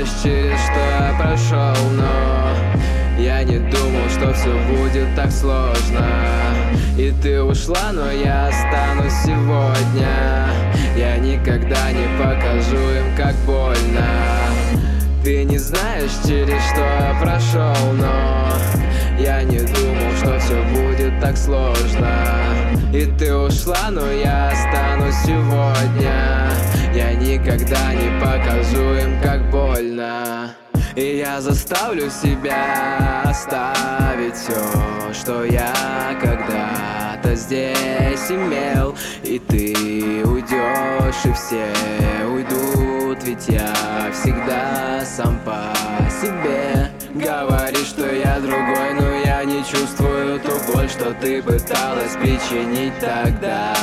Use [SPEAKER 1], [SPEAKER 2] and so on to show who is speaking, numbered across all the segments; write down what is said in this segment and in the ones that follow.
[SPEAKER 1] знаешь, через что я прошел, но я не думал, что все будет так сложно. И ты ушла, но я останусь сегодня. Я никогда не покажу им, как больно. Ты не знаешь, через что я прошел, но я не думал, что все будет так сложно. И ты ушла, но я останусь сегодня. Я никогда не покажу им, как больно. И я заставлю себя оставить все, что я когда-то здесь имел. И ты уйдешь, и все уйдут, ведь я всегда сам по себе. Говоришь, что я другой, но я не чувствую ту боль, что ты пыталась причинить тогда.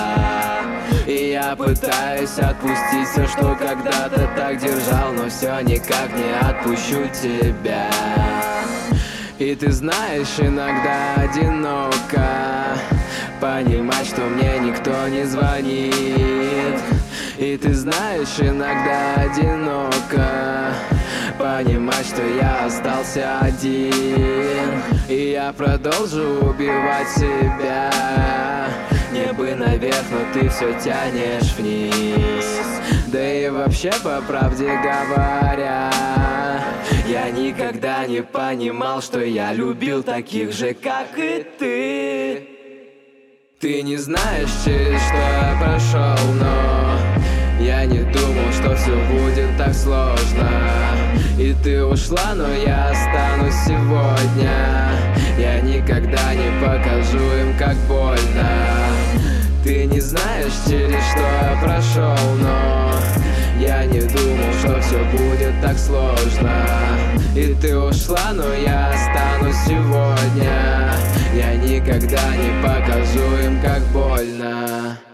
[SPEAKER 1] И я пытаюсь отпустить все, что когда-то так держал, но все никак не отпущу тебя. И ты знаешь, иногда одиноко понимать, что мне никто не звонит. И ты знаешь, иногда одиноко понимать, что я остался один. И я продолжу убивать себя. Небо наверх, но ты все тянешь вниз. Да и вообще, по правде говоря, я никогда не понимал, что я любил таких же, как и ты. Ты не знаешь, через что я прошел, но я не думал, что все будет так сложно. И ты ушла, но я останусь сегодня. Я никогда не покажу им, как больно. Ты не знаешь, через что я прошел, но я не думал, что все будет так сложно. И ты ушла, но я останусь сегодня. Я никогда не покажу им, как больно.